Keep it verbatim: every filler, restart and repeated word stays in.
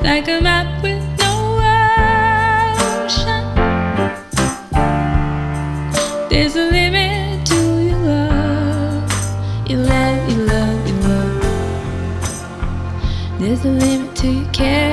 like a map with no ocean. There's a limit to your love, your love, your love, your love. There's a limit to your care.